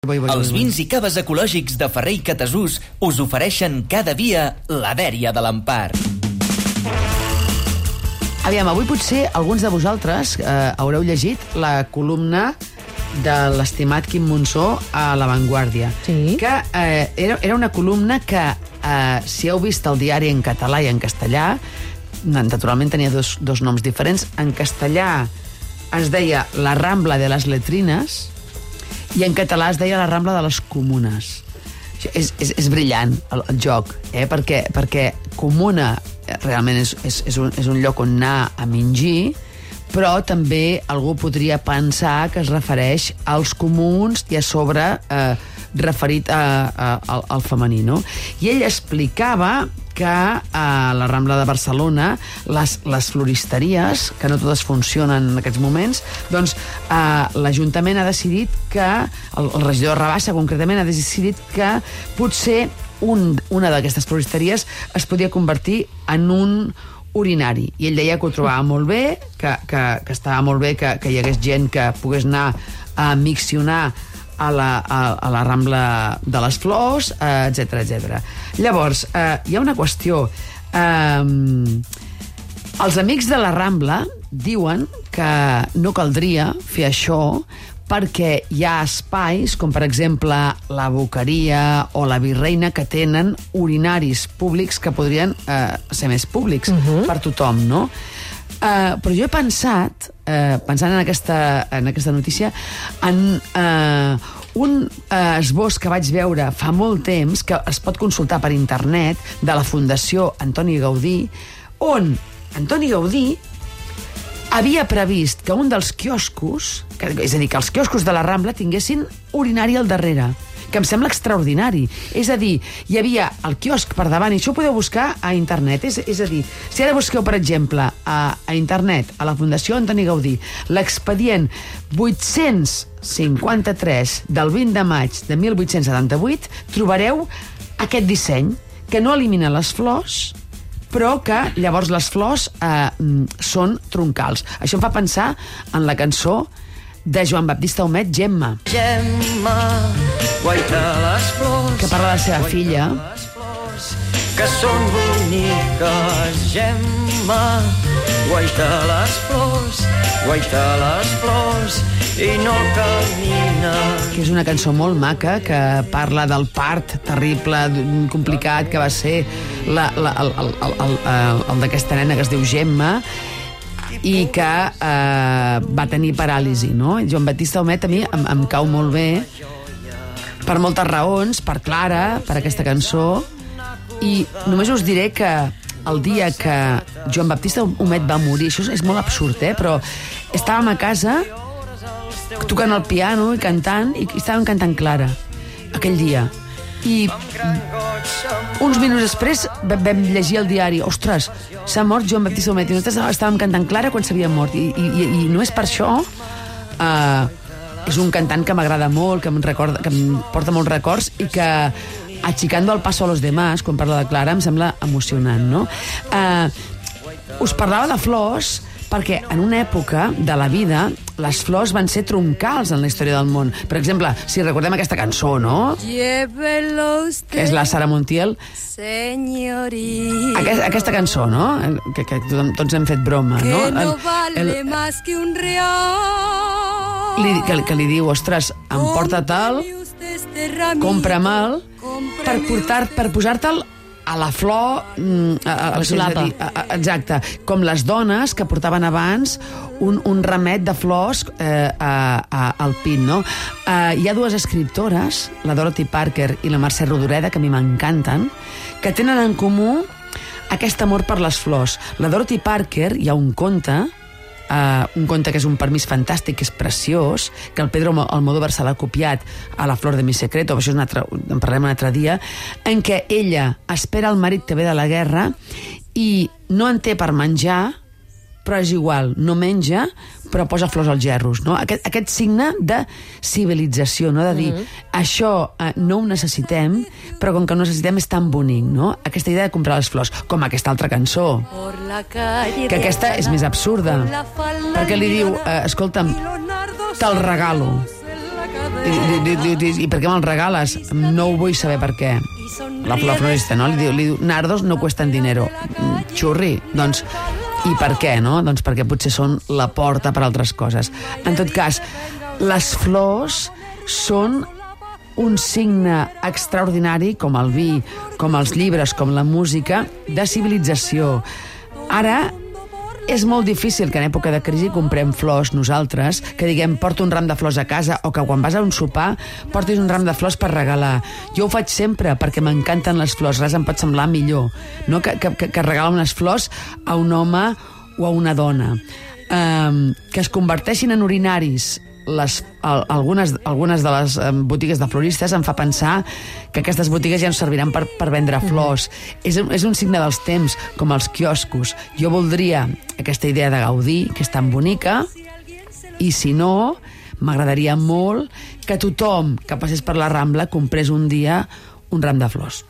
Els vins i caves ecològics de Ferrer i Catasús us ofereixen cada dia la dèria de l'Empar. Aviam, avui potser alguns de vosaltres haureu llegit la columna de l'estimat Quim Monzó a La Vanguardia. Sí. Que era una columna que, si heu vist el diari en català i en castellà, naturalment tenia dos noms diferents. En castellà es deia La Rambla de les Letrines i en català es deia La Rambla de les Comunes. És brillant el joc, perquè comuna realment és un lloc on anar a mingir, però també algú podria pensar que es refereix als comuns i a sobre referit al femení, no? I ell explicava que a la Rambla de Barcelona les floristeries, que no totes funcionen en aquests moments, doncs l'Ajuntament ha decidit que, el regidor Rabassa concretament, ha decidit que potser una d'aquestes floristeries es podia convertir en un urinari. I ell deia que ho trobava molt bé, que estava molt bé que hi hagués gent que pogués anar a miccionar a la Rambla de les Flors, etc. Llavors, hi ha una qüestió. Els amics de la Rambla diuen que no caldria fer això perquè hi ha espais, com per exemple la Boqueria o la Virreina, que tenen urinaris públics que podrien ser més públics per tothom, no? Però jo he pensat, pensant en aquesta notícia, en un esbós que vaig veure fa molt temps, que es pot consultar per internet, de la Fundació Antoni Gaudí, on Antoni Gaudí havia previst que un dels quioscos, és a dir, que els quioscos de la Rambla tinguessin urinari al darrere, que em sembla extraordinari. És a dir, hi havia el quiosc per davant, i això ho podeu buscar a internet. És a dir, si ara busqueu, per exemple, a internet, a la Fundació Antoni Gaudí, l'expedient 853 del 20 de maig de 1878, trobareu aquest disseny, que no elimina les flors, però que llavors les flors són troncals. Això em fa pensar en la cançó de Joan Baptista Humet, Gemma, Gemma, guaita les flors, que parla de la seva filla, que són boniques. Gemma, guaita les flors, i no camina. que és una cançó molt maca, que parla del part terrible, complicat, que va ser el d'aquesta nena que es diu Gemma, i que va tenir paràlisi, no? Joan Baptista Humet a mi em cau molt bé per moltes raons, per Clara, per aquesta cançó, i només us diré que el dia que Joan Baptista Humet va morir, això és molt absurd, però estàvem a casa tocant el piano i cantant, i estàvem cantant Clara aquell dia, i uns minuts després vam llegir el diari, ostres, s'ha mort Joan Baptista Humet, i nosaltres estàvem cantant Clara quan s'havia mort, i només per això és un cantant que m'agrada molt, que em porta molts records, i que achicando el paso a los demás, quan parla de Clara, em sembla emocionant, no? Us parlava de flors perquè en una època de la vida les flors van ser troncals en la història del món. Per exemple, si recordem aquesta cançó, no? Que és la Sara Montiel. Aquesta cançó, no? Que tots hem fet broma, no? Que no vale más que un real. Que li diu, ostres, emporta tal, compra mal, per posar-te'l a la flor, a la solapa. Exacte, com les dones que portaven abans un remet de flors al pit, no? Hi ha dues escriptores, la Dorothy Parker i la Mercè Rodoreda, que a mi m'encanten, que tenen en comú aquest amor per les flors. La Dorothy Parker, hi ha un conte que és un permís fantàstic, que és preciós, que el Pedro Almodóvar se l'ha copiat a La flor de mi secreto, això en parlarem un altre dia, en què ella espera el marit que ve de la guerra i no en té per menjar, però és igual, no menja, però posa flors als gerros, no? Aquest signe de civilització, no? De dir, això no ho necessitem, però com que ho necessitem és tan bonic, no? Aquesta idea de comprar les flors, com aquesta altra cançó, que aquesta és més absurda, perquè li diu, escolta'm, te'l regalo. I per què me'l regales? No ho vull saber per què. La florista, no? Li diu, nardos no cuesten dinero. Xurri, doncs, i per què, no? Doncs perquè potser són la porta per altres coses. En tot cas, les flors són un signe extraordinari, com el vi, com els llibres, com la música, de civilització. Ara, és molt difícil que en època de crisi comprem flors nosaltres, que diguem, porto un ram de flors a casa, o que quan vas a un sopar portis un ram de flors per regalar. Jo ho faig sempre perquè m'encanten les flors, res em pot semblar millor, no? que regalar unes flors a un home o a una dona. Que es converteixin en urinaris algunes de les botigues de floristes em fa pensar que aquestes botigues ja ens serviran per vendre flors. És un signe dels temps, com els quioscos. Jo voldria aquesta idea de Gaudí, que és tan bonica, i si no, m'agradaria molt que tothom que passés per la Rambla comprés un dia un ram de flors.